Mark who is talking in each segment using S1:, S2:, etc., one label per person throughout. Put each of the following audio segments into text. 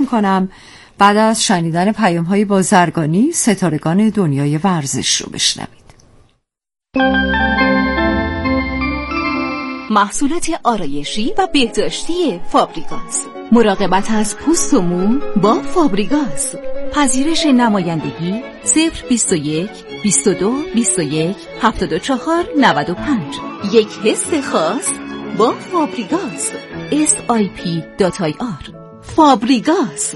S1: میکنم بعد از شنیدن پیام‌های بازرگانی ستارگان دنیای ورزش رو بشنوید.
S2: محصولات آرایشی و بهداشتی فابریگاس. مراقبت از پوست و مو با فابریگاس. پذیرش نمایندگی 021 22 21 74 95. یک حس خاص با فابریگاس. sip.ir. فابریگاس.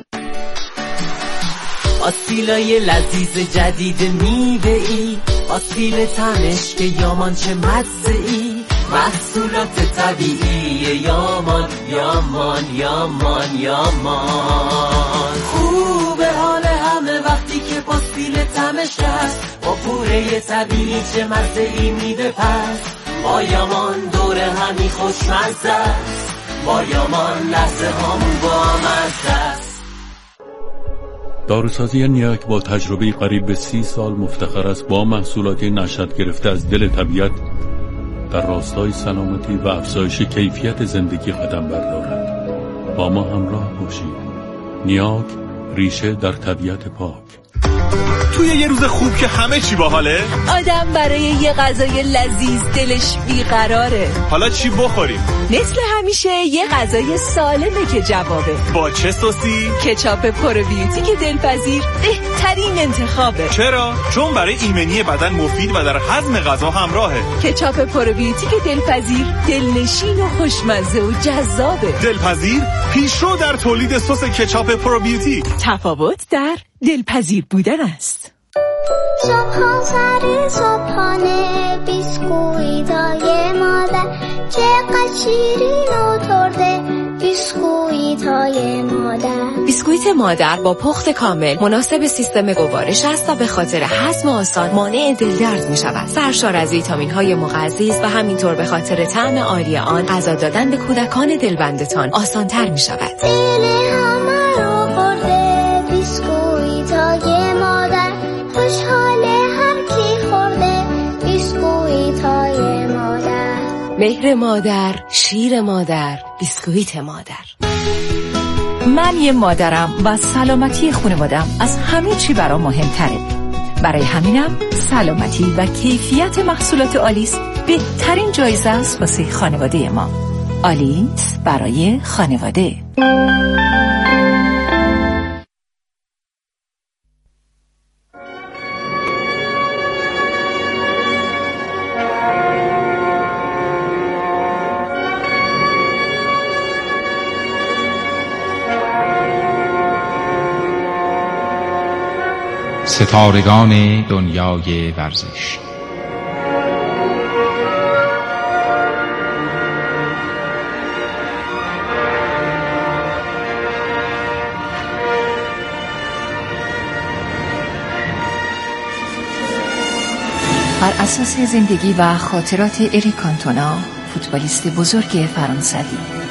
S3: آسیلای لذیذ جدید میوه‌ای، آسیل تنش که یامان چه مزه‌ای، محصولات طبیعی یامان یامان یامان یامان. خوبه حال همه وقتی که پاستیل تمش هست، با پوره طبیعی چه مزه‌ای میده پس. با یامان دوره همی خوشمزه است، با یامان لحظه هامون با مزه است.
S4: داروسازی نیاک با تجربه قریب به 30 سال مفتخر است با محصولاتی نشأت گرفته از دل طبیعت در راستای سلامتی و افزایش کیفیت زندگی قدم بردارد. با ما همراه باشید. نیاک، ریشه در طبیعت پاک.
S5: توی یه روز خوب که همه چی باحاله،
S2: آدم برای یه غذای لذیذ دلش بیقراره.
S5: حالا چی بخوریم؟
S2: مثل همیشه یه غذای سالمه که جوابه.
S5: با چه سوسی؟
S2: کچاپ پروبیوتیک دلپذیر بهترین انتخابه.
S5: چرا؟ چون برای ایمنی بدن مفید و در هضم غذا همراهه.
S2: کچاپ پروبیوتیک دلپذیر دلنشین و خوشمزه و جذابه.
S5: دلپذیر پیشرو در تولید سس کچاپ پروبیوتیک.
S2: تفاوت در دلپذیر بودن است.
S6: صبحانه بیسکویتای مادر چقدر شیرین و ترده، بیسکویتای مادر.
S7: بیسکویت مادر با پخت کامل مناسب سیستم گوارش است و به خاطر هضم آسان مانع دلدرد می شود. سرشار از ویتامین های مغذی و همینطور به خاطر طعم عالی آن غذا دادن به کودکان دلبندتان آسان تر می شود.
S6: دل همه رو خورده بیسکویتای مادر، خوشحاله هر کی خورده بیسکویتای مادر.
S7: مهر مادر، شیر مادر، بیسکویت مادر.
S8: من یه مادرم و سلامتی خانوادم از همه چی برام مهمتره. برای همینم سلامتی و کیفیت محصولات آلیس بهترین جایزه است واسه خانواده ما. آلیس برای خانواده.
S9: ستارگان دنیای ورزش.
S8: بر اساس زندگی و خاطرات اریک کانتونا، فوتبالیست بزرگ فرانسوی.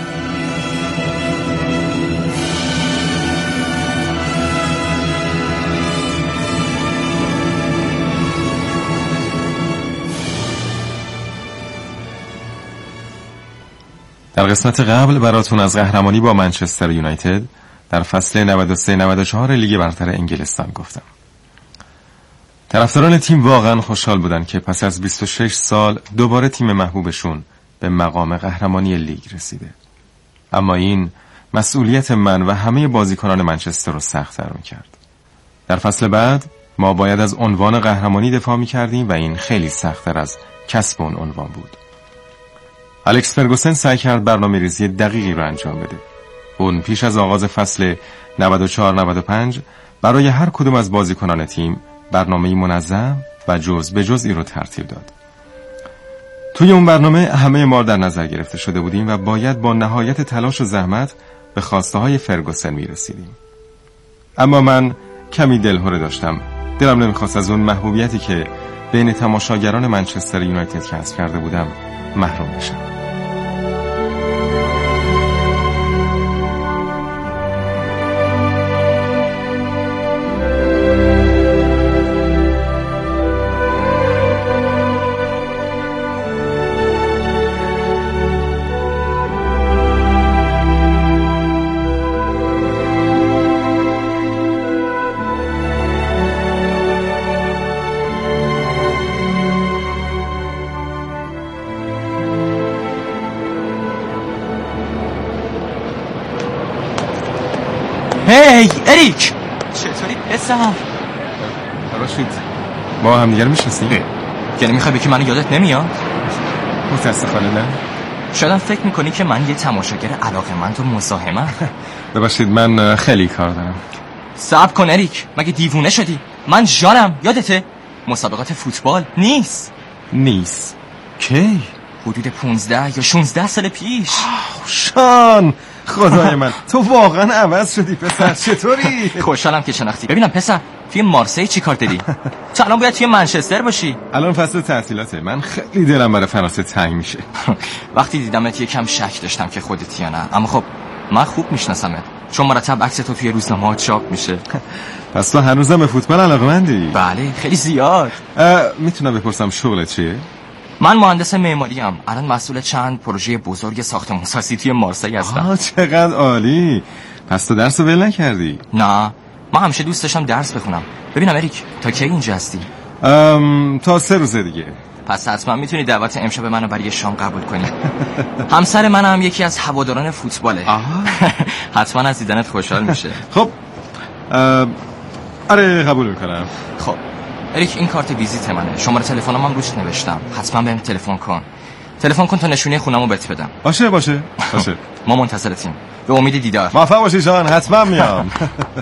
S10: در قسمت قبل براتون از قهرمانی با منچستر یونایتد در فصل 93-94 لیگ برتر انگلستان گفتم. طرفداران تیم واقعا خوشحال بودن که پس از 26 سال دوباره تیم محبوبشون به مقام قهرمانی لیگ رسیده. اما این مسئولیت من و همه بازیکنان منچستر رو سخت‌تر می‌کرد. در فصل بعد ما باید از عنوان قهرمانی دفاع می‌کردیم و این خیلی سخت‌تر از کسب اون عنوان بود. الکس فرگوسن سعی کرد برنامه‌ریزی دقیقی رو انجام بده. اون پیش از آغاز فصل 94-95 برای هر کدوم از بازیکنان تیم برنامه‌ای منظم و جز به جزئی رو ترتیب داد. توی اون برنامه همه ما در نظر گرفته شده بودیم و باید با نهایت تلاش و زحمت به خواسته‌های فرگوسن می‌رسیدیم. اما من کمی دلهره داشتم. دلم نمی‌خواست از اون محبوبیتی که بین تماشاگران منچستر یونایتد کسب کرده بودم محروم بشم.
S11: هی اریک، چطوری پسر؟
S10: باشید با هم دیگر میشناسیم؟
S11: یعنی میخوای بگی منو یادت نمیاد؟
S10: متاسفانه نه.
S11: شاید فکر میکنی که من یه تماشاگر علاقه‌مند و مزاحمم.
S10: ببخشید من خیلی کار دارم.
S11: صبر کن اریک، مگه دیوونه شدی؟ من ژانم، یادته؟ مسابقات فوتبال نیست. کی؟ حدود 15 یا 16 سال پیش.
S10: شان، خدای من تو واقعا عوض شدی پسر. چطوری؟
S11: خوشحالم که شناختی. ببینم پسر، توی مارسی چی کار داری؟ تو الان باید توی منچستر باشی.
S10: الان فصل تعطیلاته. من خیلی دلم برای فرانسه تنگ میشه.
S11: وقتی دیدمت یکم شک داشتم که خودتی یا نه، اما خب من خوب میشناسمت چون مرتب عکس تو توی روزنامه‌ها چاپ میشه.
S10: پس تو هنوزم به فوتبال علاقه‌مندی؟
S11: بله خیلی زیاد.
S10: میتونم بپرسم شغلت چیه؟
S11: من مهندس معماریم. الان مسئول چند پروژه بزرگ ساختمان‌سازی توی مارسی هستم.
S10: چقدر عالی. پس تو درس ول نکردی؟
S11: نه، من همیشه دوست داشتم درس بخونم. ببینم اریک، تا کی اینجا هستی؟
S10: تا 3 روز دیگه.
S11: پس حتما میتونی دعوت امشب منو برای شام قبول کنی. همسر منم یکی از هواداران فوتباله. حتما از دیدنت خوشحال میشه.
S10: خب آره قبول میکنم.
S11: خب اریک، این کارت ویزیت منه. شماره تلفنم هم روش نوشتم. حتما بهم تلفن کن تا نشونه خونمو بهت بدم.
S10: باشه.
S11: ما منتظرتیم. به امید دیدار.
S10: موفق باشی جان. حتما میام.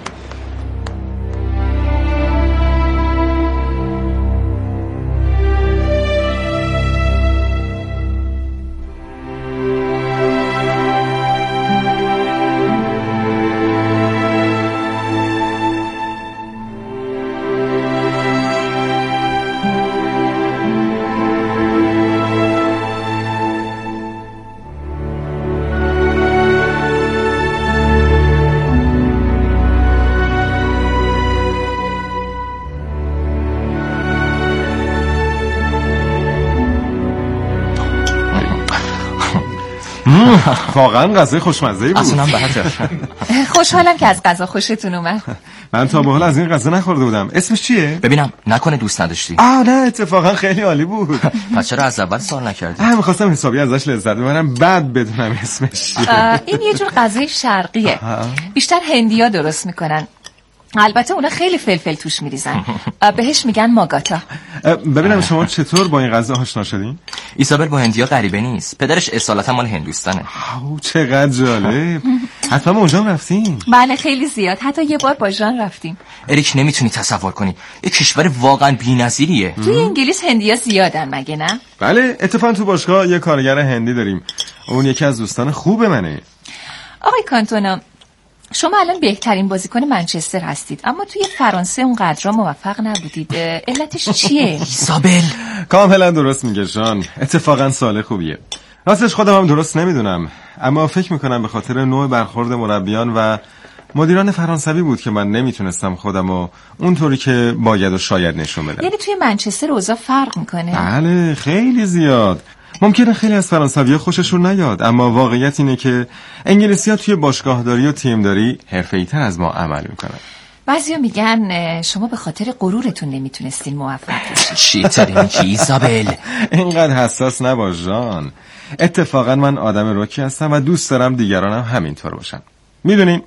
S10: واقعا غذای خوشمزه‌ای بود.
S11: اصلا بهتر.
S8: خوشحالم که از غذا خوشتون اومد.
S10: من تا به حال از این غذا نخورده بودم. اسمش چیه؟
S11: ببینم نکنه دوست نداشتی.
S10: نه اتفاقا خیلی عالی بود.
S11: پس چرا از اول سوال نکردی؟
S10: می‌خواستم حسابی ازش لذت ببرم بعد بدونم اسمش چیه.
S8: این یه جور غذای شرقیه. بیشتر هندی‌ها درست میکنن. البته اونا خیلی فلفل توش میریزن. بهش میگن ماگاتا.
S10: ببینم شما چطور با این غذا آشنا شدین؟
S11: ایزابل با هندیا غریبه نیست. پدرش اصالتا مال هندوستانه.
S10: چقدر جالب. حتما اونجا رفتین؟
S8: بله خیلی زیاد. حتی یه بار با ژان رفتیم.
S11: اریک نمیتونی تصور کنی. یه کشور واقعا بی‌نظیریه.
S8: توی انگلیس هندیا زیادن مگه نه؟
S10: بله اتفاقا تو باشگاه یه کارگر هندی داریم. اون یکی از دوستان خوب منه.
S8: آقای کانتونا، شما الان بهترین بازیکن منچستر هستید، اما توی فرانسه اونقدر موفق نبودید. علتش چیه؟
S11: ایزابل
S10: کاملا درست میگه جان. اتفاقا سال خوبیه. راستش خودم هم درست نمیدونم، اما فکر میکنم به خاطر نوع برخورد مربیان و مدیران فرانسوی بود که من نمیتونستم خودمو اونطوری که باید و شاید نشون بدم.
S8: یعنی توی منچستر اوضاع فرق میکنه؟
S10: بله خیلی زیاد. ممکنه خیلی از فرانسوی‌ها خوششون نیاد، اما واقعیت اینه که انگلیسی‌ها توی باشگاهداری و تیمداری حرفه‌ای‌تر از ما عمل میکنن.
S8: بعضیا میگن شما به خاطر غرورتون نمیتونستین موفق بشید.
S11: چی تاری میگی ایزابل؟
S10: اینقدر حساس نباش جان. اتفاقا من آدم رکی هستم و دوست دارم دیگرانم همینطور باشن. میدونین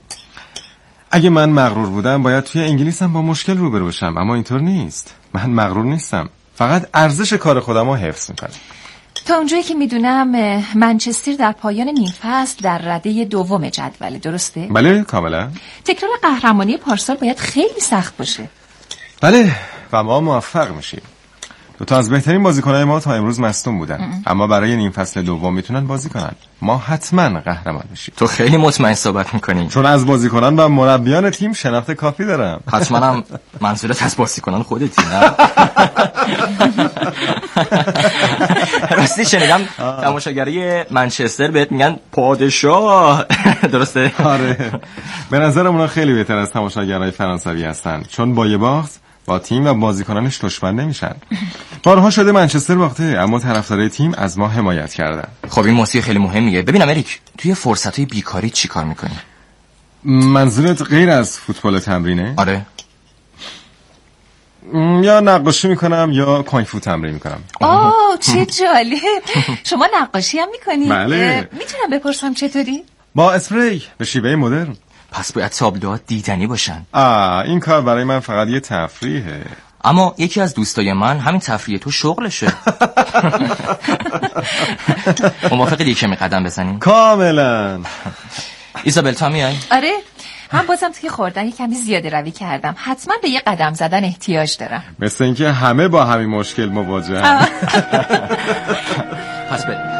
S10: اگه من مغرور بودم باید توی انگلیس هم با مشکل روبرو بشم، اما اینطور نیست. من مغرور نیستم، فقط ارزش کار خودم رو حفظ میکنم.
S8: تا اونجایی که میدونم منچستر در پایان نیم فصل در رده دوم جدوله، درسته؟
S10: بله کاملا.
S8: تکرار قهرمانی پارسال باید خیلی سخت باشه.
S10: بله و ما موفق میشیم. دو تا از بهترین بازیکن‌های ما تا امروز مصدوم بودن، اما برای نیم فصل دوم میتونن بازی کنن. ما حتما قهرمان میشیم.
S11: تو خیلی مطمئن صحبت میکنی.
S10: چون از بازیکنان و مربیان تیم شناخت کافی دارم.
S11: حتما هم منظورت از بازیکنان خودتی نه؟ راستی شنیدم تماشاگری منچستر بهت میگن پادشاه. درسته؟
S10: آره. به نظرم اونا خیلی بهتر از تماشاگرای فرانسوی هستن، چون با یه باخت با تیم و بازیکنانش دشمن نمیشن. بارها شده منچستر باخته، اما طرفدارای تیم از ما حمایت کردن.
S11: خب این موضوع خیلی مهمیه. ببینم اریک، توی فرصتهای بیکاری چی کار میکنی؟
S10: منظورت غیر از فوتبال تمرینه؟
S11: آره.
S10: یا نقاشی میکنم یا کونگ فو تمرین میکنم.
S8: چه جالب. شما نقاشی هم میکنی؟
S10: بله.
S8: میتونم بپرسم چطوری؟
S10: با اسپری به شیوه مدرن.
S11: پس باید تابلوها دیدنی باشن.
S10: این کار برای من فقط یه تفریحه.
S11: اما یکی از دوستای من همین تفریح تو شغلشه. موافقی کمی قدم بزنیم؟
S10: کاملا.
S11: ایزابل تا میای؟
S8: آره، من بازم توی خوردن یه کمی زیاده روی کردم. حتما به یه قدم زدن احتیاج دارم.
S10: مثل اینکه همه با همین مشکل مواجهن.
S11: پس بریم.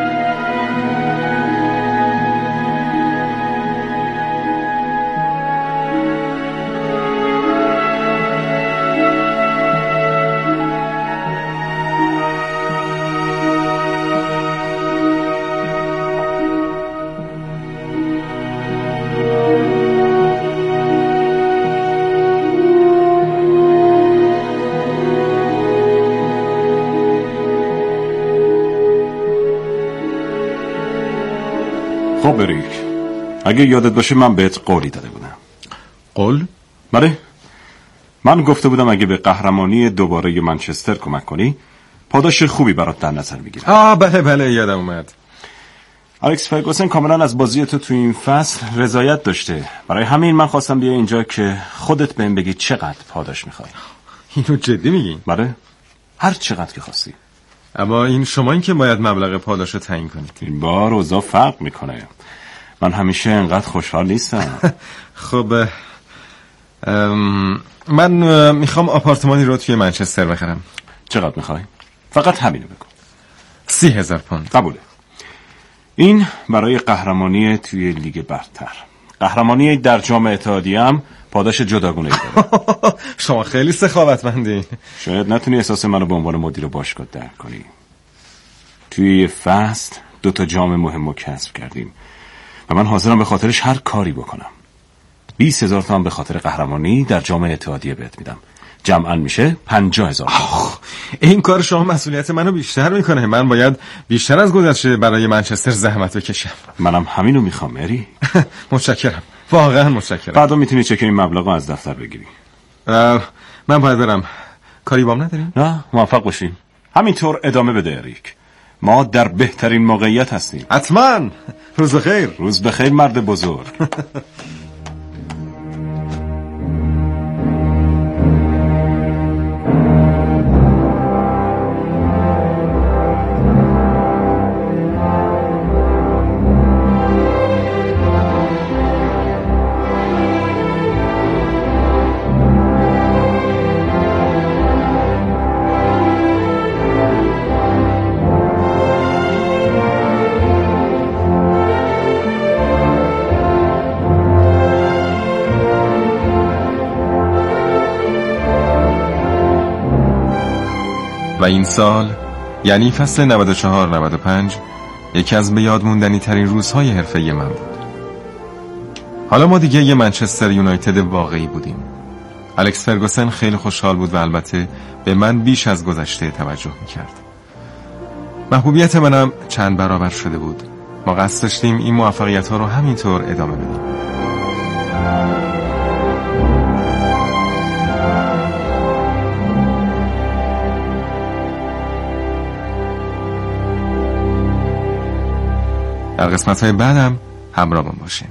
S12: خب بریک، اگه یادت باشه من بهت قولی داده بودم.
S10: قول؟
S12: بله، من گفته بودم اگه به قهرمانی دوباره منچستر کمک کنی پاداش خوبی برات در نظر میگیرم.
S10: بله یادم اومد.
S12: الکس فرگوسن کاملا از بازی تو این فصل رضایت داشته. برای همین من خواستم بیا اینجا که خودت بهم بگی چقدر پاداش میخوای.
S10: اینو جدی میگی؟
S12: بله، هر چقدر که خواستی.
S10: اما این شما این که باید مبلغ پاداش رو تعیین کنید.
S12: این بار اوضاع فرق میکنه. من همیشه انقدر خوشحال نیستم.
S10: خب من میخوام آپارتمانی رو توی منچستر بخرم.
S12: چقدر میخوای؟ فقط همینو بگو.
S10: 30,000 پوند.
S12: قبوله. این برای قهرمانی توی لیگ برتر. قهرمانی در جام اتحادیه هم پاداش جداگونه داره.
S10: شما خیلی سخاوتمندی.
S12: شاید نتونی احساس منو به عنوان مدیر باشگاه درک کنی. توی یه فصل 2 جام مهم رو کسب کردیم و من حاضرم به خاطرش هر کاری بکنم. 20,000 تومان به خاطر قهرمانی در جام اتحادیه بهت میدم. جمعاً میشه 50,000 تومان.
S10: این کار شما مسئولیت منو بیشتر میکنه. من باید بیشتر از گذشته برای منچستر زحمت بکشم.
S12: منم همینو میخوام مری.
S10: متشکرم، واقعا متشکرم.
S12: بعدا میتونی چک این مبلغو از دفتر بگیری.
S10: من باید برم. کاری بام نداریم؟
S12: نه، موفق باشیم. همینطور ادامه بده اریک. ما در بهترین موقعیت هستیم.
S10: حتما. روز بخیر.
S12: روز بخیر مرد بزرگ.
S10: و این سال یعنی فصل 94-95 یکی از به یاد موندنی ترین روزهای حرفه‌ای من بود. حالا ما دیگه یه منچستر یونایتد واقعی بودیم. الکس فرگوسن خیلی خوشحال بود و البته به من بیش از گذشته توجه میکرد. محبوبیت منم چند برابر شده بود. ما قصد داشتیم این موفقیت ها رو همینطور ادامه بدیم. در قسمت‌های بعدم همراهمون باشین.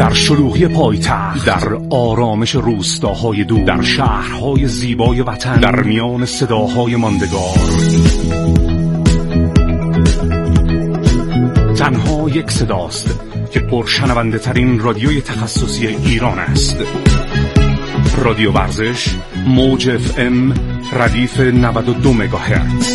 S13: در شلوغی پایتخت، در آرامش روستاهای دور، در شهرهای زیبای وطن، در میان صداهای ماندگار، تنها یک صداست که پرشنونده ترین رادیوی تخصصی ایران است. رادیو ورزش، موج FM، ردیف 92 مگاهرتز.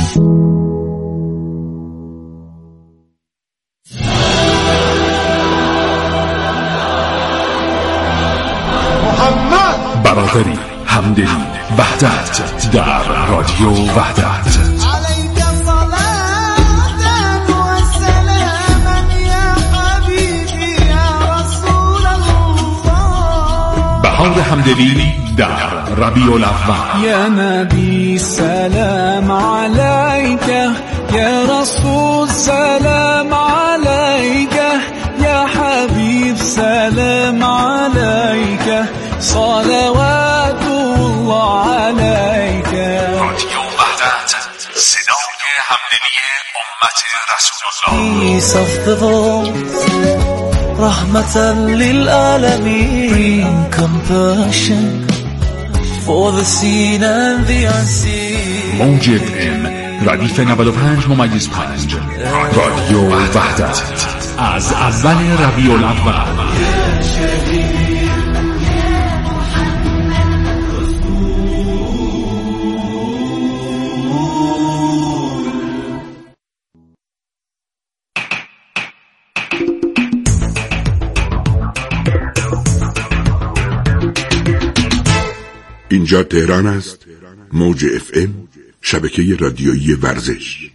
S13: برادری، همدلی، وحدت در رادیو وحدت. بهار همدلی در ربیع الاول.
S14: یا نبی سلام علیک، یا رسول سلام علیک، یا حبیب سلام علیک، صلوات الله علیک.
S13: رادیو وحدت، صدای همدلی امت رسول الله.
S14: Peace of the world، رحمة للعالمين، compassion for the seen and the unseen.
S13: موج FM ردیف 95.5 رادیو وحدت از اول ربیع الاول.
S15: اینجا تهران است. موج FM، شبکه رادیویی ورزش.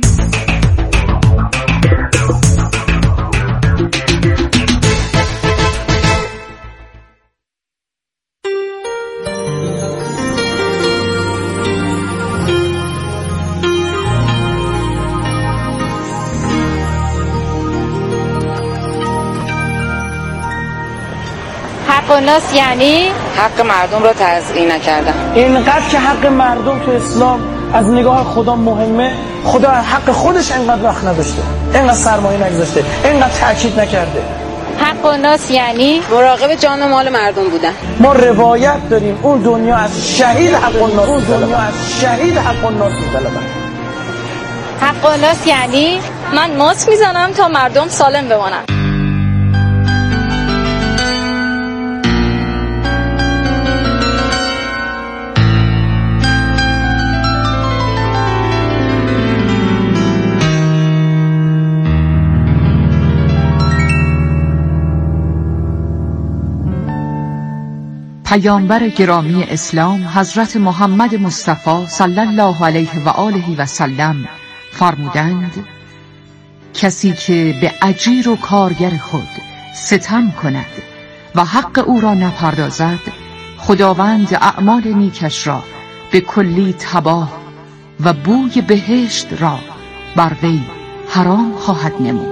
S16: حق الناس یعنی حق مردم رو تضییع نکردن.
S17: اینقدر که حق مردم تو اسلام از نگاه خدا مهمه، خدا حق خودش اینقدر وقت نداشته، اینقدر سرمایه نگذاشته، اینقدر تاکید نکرده.
S16: حق الناس یعنی مراقب جان و مال مردم بودن.
S17: ما روایت داریم اون دنیا از شهید حق الناس، اون دنیا از شهید حق الناس می‌طلبه.
S16: حق الناس یعنی من ماسک میزنم تا مردم سالم بمونن.
S18: پیامبر گرامی اسلام حضرت محمد مصطفی صلی الله علیه و آله و سلم فرمودند: کسی که به اجیر و کارگر خود ستم کند و حق او را نپردازد، خداوند اعمال نیکش را به کلی تباه و بوی بهشت را بر وی حرام خواهد نمود.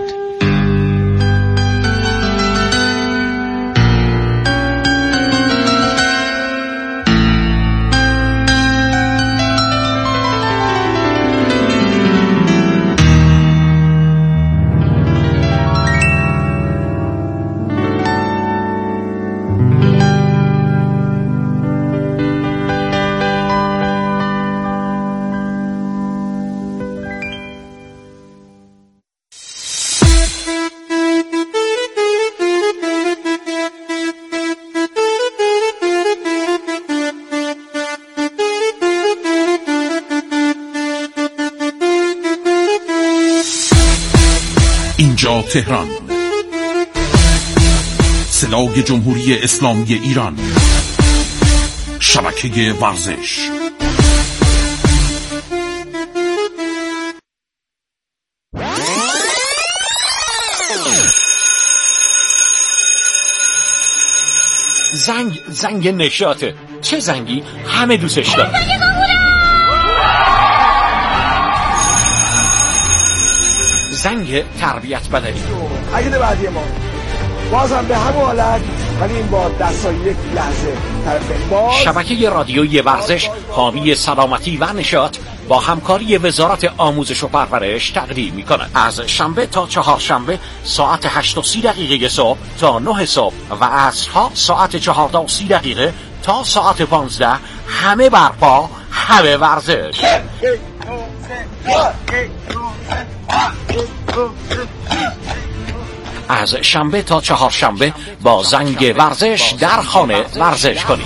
S13: اینجا تهران، صدای جمهوری اسلامی ایران، شبکه ورزش.
S19: زنگ نشاطه. چه زنگی؟ همه دوستش دارن. زنگ تربیت بدنی.
S20: اگه بعدی ما بازم به همون حالت، ولی این با دستای یک لحظه طرف باز.
S19: شبکه رادیویی ورزش حامی سلامتی و نشاط با همکاری وزارت آموزش و پرورش تقدیم می‌کند. از شنبه تا چهارشنبه ساعت 8:30 صبح تا 9 صبح و عصرها ساعت 14:30 تا ساعت 15 همه برپا، همه ورزش. از شنبه تا چهارشنبه با زنگ ورزش در خانه ورزش کنید.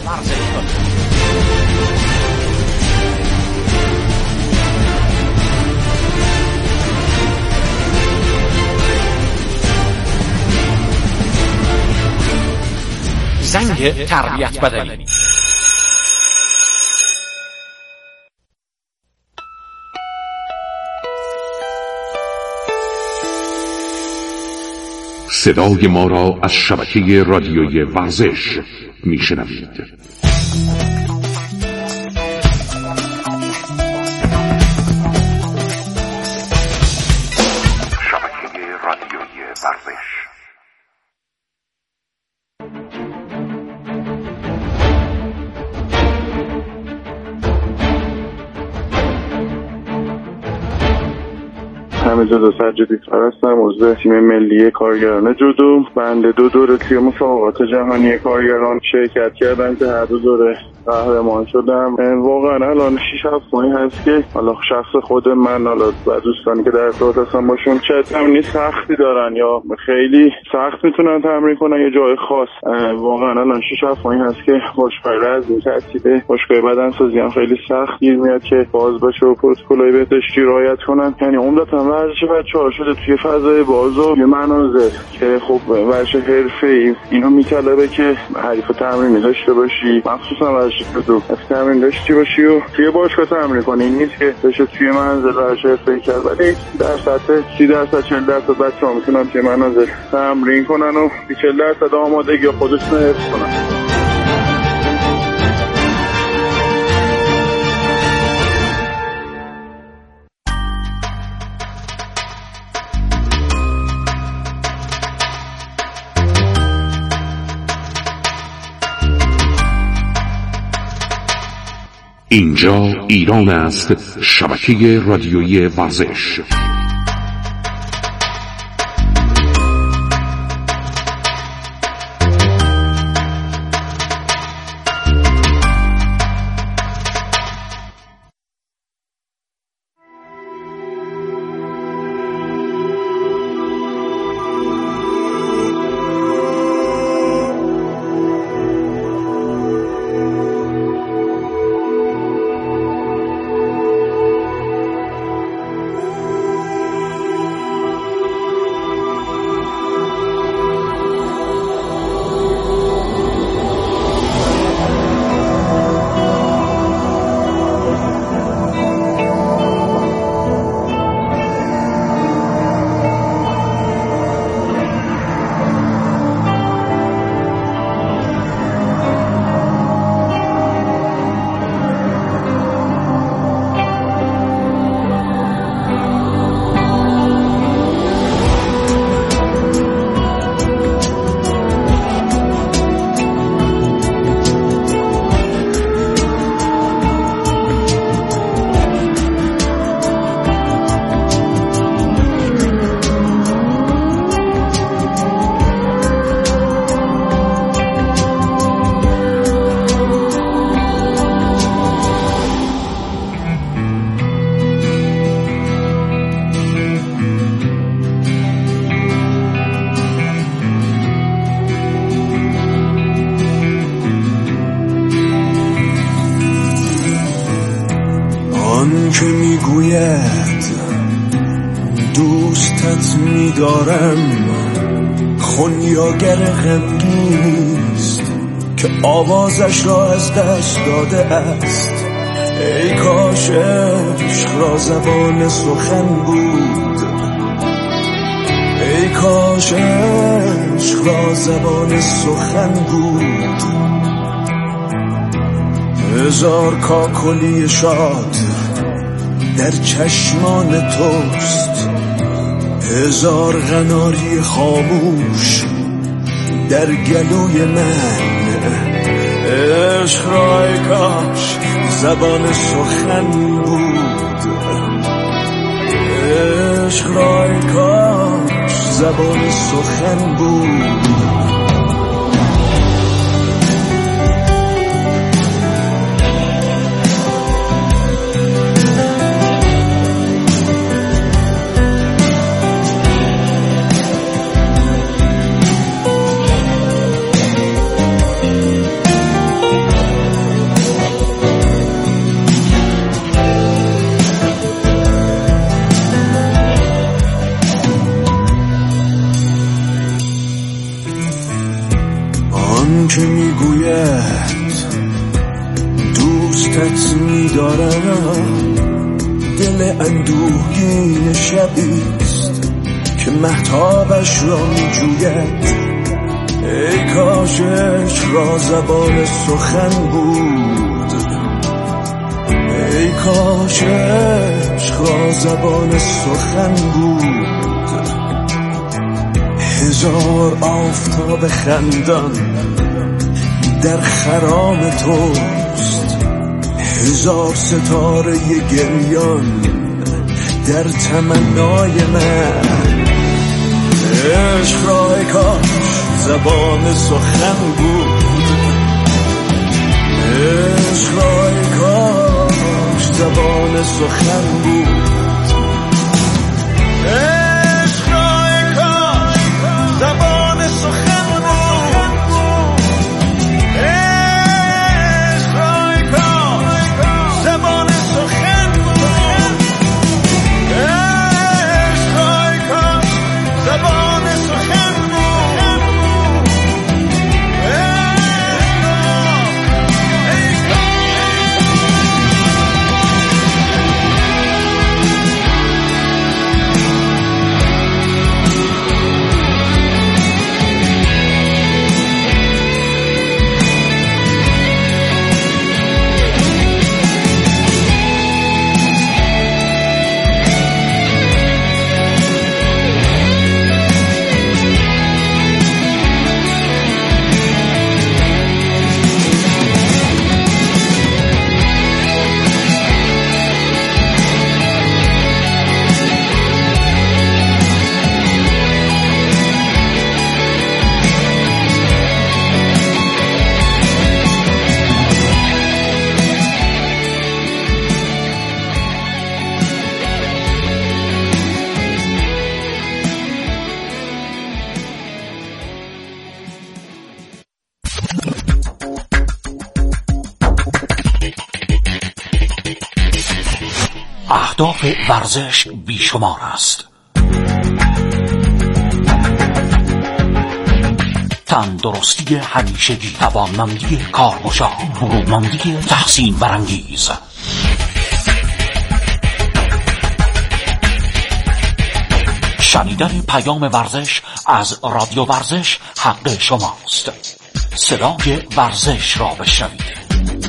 S19: زنگ تربیت بدنی.
S15: صدای ما را از شبکه رادیویی ورزش میشنوید. شبکه رادیویی ورزش.
S21: حمیدرضا سجادی هستم، عضو تیم ملی کارگران جودو. بنده 2 دوره توی مسابقات جهانی کارگران شرکت کردم که هر 2 دوره قهرمان شدم. واقعا الان 6-7 ماهی هست که حالا شخص خود من و دوستانی که در ارتباط هستم باشون چه تمرین سختی دارن یا خیلی سخت میتونن تمرین کنن یه جای خاص. واقعا الان 6-7 ماهی هست که باشگاه رزمی ترتیب باشگاه بدنسازی هم خیلی سخت گیر میاد که باز باشه و پروتکل‌های بهداشتی رعایت کنن. یعنی عمدتاً ورزش بچه‌ها شده توی فضای باز و یه مناظر که خب ورزش حرفه‌ای اینو میطلبه که حریف تمرینی داشته باشی، مخصوصا ورزش جودو تمرین داشته باشی و توی باشگاه تمرین کنی. این نیست که بشه توی منزل ورزش حرفه‌ای کرد، ولی در سطح 30% 40% بچه‌ها میتونن توی منازل تمرین کنن و 40% آمادگی خودشون رو حفظ کنن.
S15: اینجا ایران است، شبکه رادیویی ورزش.
S14: که میگوید دوستت میدارم، خونیاگر غمگینیست که آوازش را از دست داده است. ای کاش عشق را زبان سخن بود، ای کاش عشق را زبان سخن بود. هزار کاکلی شاد در چشمان توست، هزار قناری خاموش در گلوی من. عشق را ای کاش زبان سخن بود، عشق را ای کاش زبان سخن بود. که میگوید دوستت میدارم، دل اندوهگین شبیست که مهتابش را میجوید. ای کاش عشق را زبان سخن بود، ای کاش عشق را زبان سخن بود. هزار آفتاب خندان در خرام توست، هزار ستاره گریان در تمنای من. عشق را ای کاش زبان سخن بود، عشق را ای کاش زبان سخن بود. عشق را ای کاش زبان سخن
S19: اهداف ورزش بیشمار است. تندرستی همیشگی، توانمندی کارگشا، برومندی تحسین برانگیز. شنیدن پیام ورزش از رادیو ورزش حق شماست. صدای ورزش را بشنوید.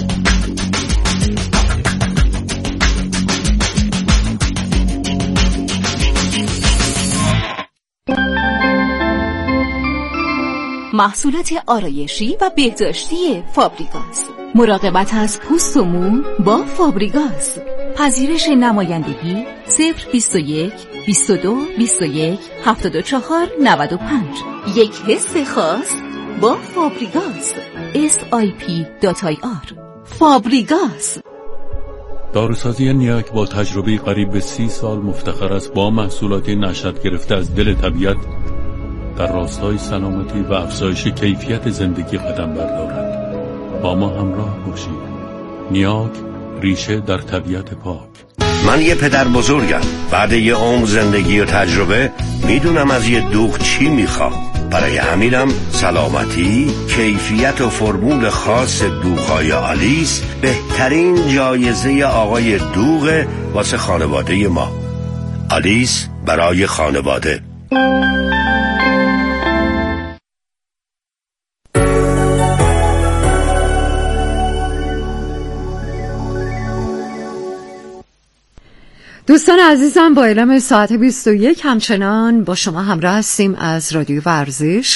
S2: محصولات آرایشی و بهداشتی فابریگاس. مراقبت از پوست و مو با فابریگاس. پذیرش نمایندگی 021 22 21 74 95. یک حس خاص با فابریگاس. SIP.IR. فابریگاس.
S4: داروسازی نیاک با تجربه قریب به 30 سال مفتخر است با محصولات نشأت گرفته از دل طبیعت در راستای سلامتی و افزایش کیفیت زندگی قدم بردارد. با ما همراه باشید. نیاک، ریشه در طبیعت پاک.
S1: من یه پدر بزرگم. بعد یه عمر زندگی و تجربه میدونم از یه دوغ چی میخوام. برای همینم سلامتی، کیفیت و فرمول خاص دوغ‌های آلیس بهترین جایزه آقای دوغ واسه خانواده ما. آلیس برای خانواده.
S22: دوستان عزیزم، با اعلام ساعت 21 همچنان با شما همراه هستیم از رادیو ورزش.